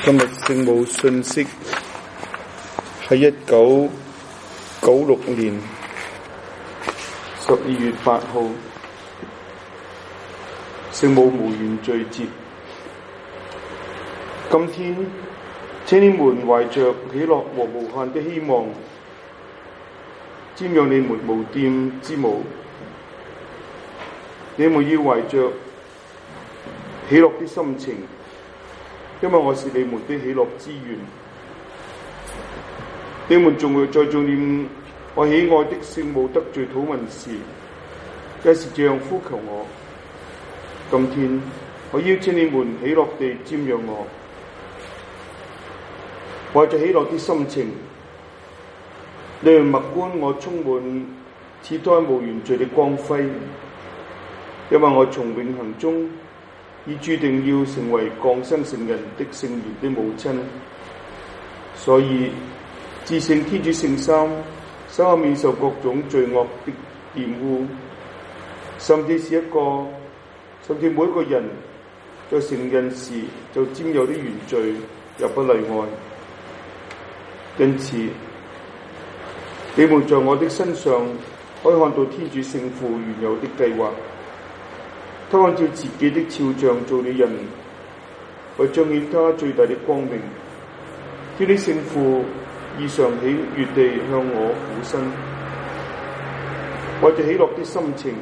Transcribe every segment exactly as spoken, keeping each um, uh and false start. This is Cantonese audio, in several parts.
今日聖母信息係一九九六年十二月八號，聖母無原罪節。今天，請你們懷着喜樂和無限的希望，瞻仰你們無玷之母。你們要懷着喜樂的心情，因為我是你們的喜樂之源。你們仲會在悼念我喜愛的聖母得罪土民時，也是這樣呼求我。今天，我邀請你們喜樂地瞻仰我，懷着喜樂的心情，你們默觀我充滿似胎無原罪的光輝，因為我從永恆中已注定要成為降生成人的聖言的母親，所以至聖天主聖三手下免受各種罪惡的玷污，甚至是一個，甚至每一個人在成人時就沾有的原罪，也不例外。因此，你們在我的身上可以看到天主聖父原有的計劃。他按照自己的肖像做了人，為彰顯他最大的光明，天主聖父異常喜悅地向我俯身，懷着喜樂的心情，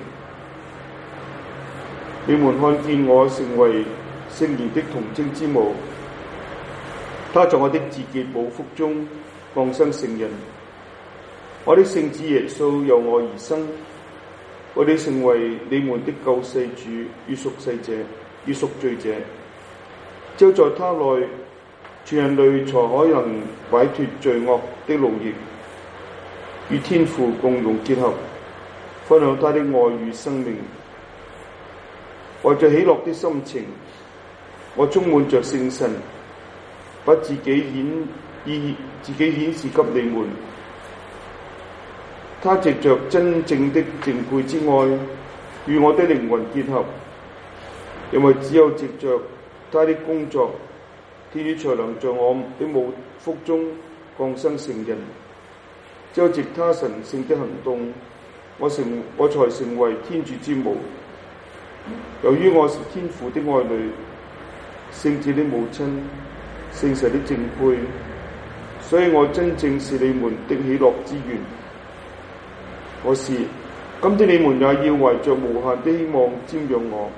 你們看見我成為聖言的童貞之母。他在我的自潔母腹中降生成人，我的聖子耶穌由我而生，我哋成為你們的救世主與贖世者與贖罪者，只有在他內，全人類才可能擺脫罪惡的奴役，與天父共融結合，分享他的愛與生命。懷着喜樂的心情，我充滿着聖神，把自己顯意自己顯示給你們。他藉着真正的淨配之愛與我的靈魂結合，因為只有藉着他的工作，天主才能在我的母腹中降生成人。只有藉他神聖的行動，我成我才成為天主之母。由於我是天父的愛女，聖子的母親，聖神的淨配，所以我真正是你們的喜樂之源。可是，今天你們也要懷着無限的希望瞻仰我，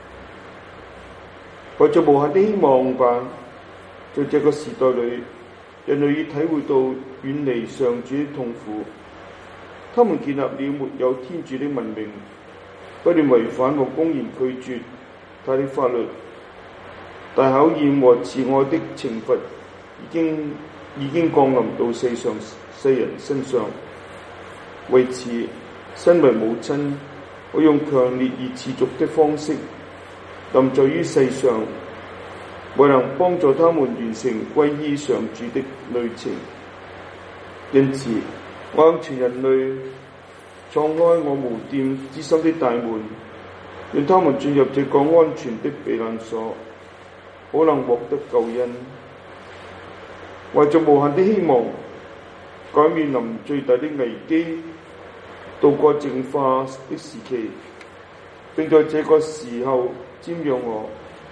懷着無限的希望吧。在這個時代裏，人類已體會到遠離上主的痛苦，他們建立了沒有天主的文明，不斷違反和公然拒絕他的法律。大考驗和慈愛的懲罰已經已經降臨到世上世人身上。為此，身為母親，我用強烈而持續的方式臨在於世上，為能幫助他們完成歸依上主的旅程。因此，我向全人類敞開我無玷之心的大門，讓他們進入這個安全的避難所，可能獲得救恩。懷着無限的希望，改面臨最大的危機，度過淨化的時期，並在這個時候瞻仰我。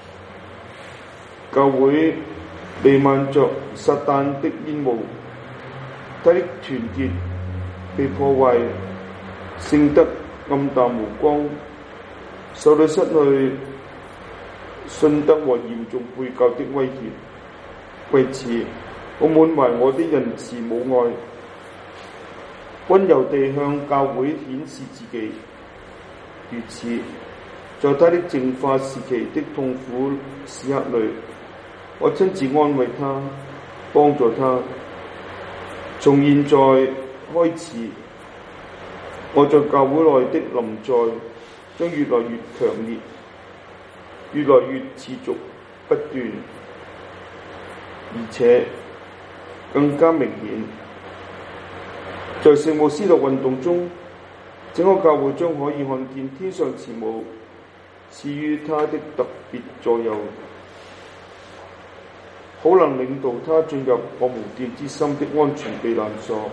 教會彌漫着撒旦的煙霧，他的團結被破壞，聖德暗淡無光，受到失去信德和嚴重背教的威脅。為此，我滿懷我的仁慈母愛，溫柔地向教會顯示自己。如此，在他的淨化時期的痛苦時刻裏，我親自安慰他，幫助他。從現在開始，我在教會內的臨在將越來越強烈，越來越持續不斷，而且更加明顯。在聖母司鐸運動中，整個教會將可以看見天上慈母賜予他的特別助佑。 好能領導他進入我無電之心的安全避難所。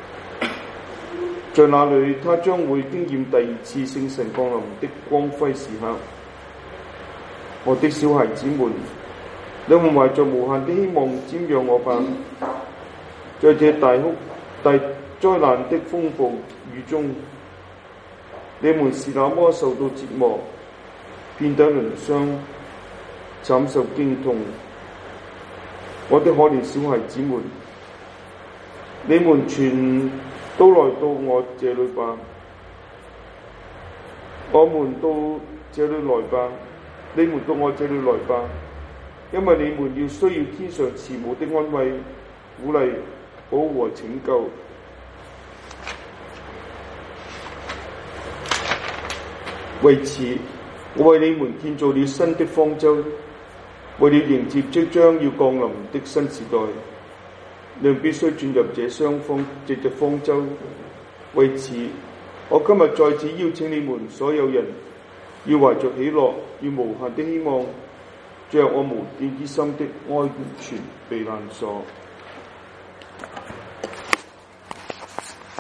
在那裏，他將會經驗第二次聖神降臨的光輝時刻。我的小孩子們，你們懷着無限的希望瞻仰我吧。在這大哭大災難的風暴雨中，你們是那麼受到折磨，遍體鱗傷，慘受驚痛。我的可憐小孩子們，你們全都來到我這裏吧。我們到這裏來吧，你們到我這裏來吧，因為你們要需要天上慈母的安慰、鼓勵、保護和拯救。為此，我為你們建造了新的方舟，為了迎接即將要降臨的新時代。你們必須進入這雙方這隻方舟。為此，我今日再次邀請你們所有人，要懷着喜樂與無限的希望，進入我無電之心的安全避難所。